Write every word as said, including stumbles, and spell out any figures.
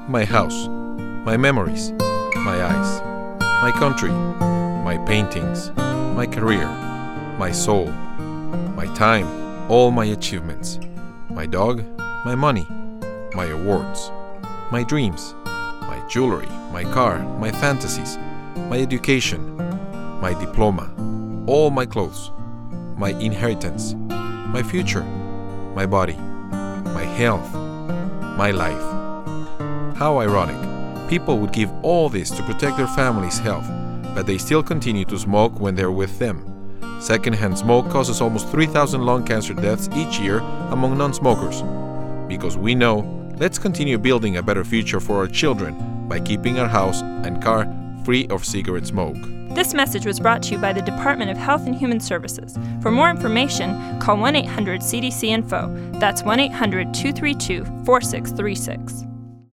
my house, my memories, my eyes, my country, my paintings, my career, my soul, my time, all my achievements, my dog, my money, my awards, my dreams, my jewelry, my car, my fantasies, my education, my diploma, all my clothes, my inheritance, my future, my body, my health, my life. How ironic. People would give all this to protect their family's health, but they still continue to smoke when they're with them. Secondhand smoke causes almost three thousand lung cancer deaths each year among non-smokers. Because we know, let's continue building a better future for our children by keeping our house and car free of cigarette smoke. This message was brought to you by the Department of Health and Human Services. For more information, call one eight hundred C D C info. That's one eight hundred two three two four six three six.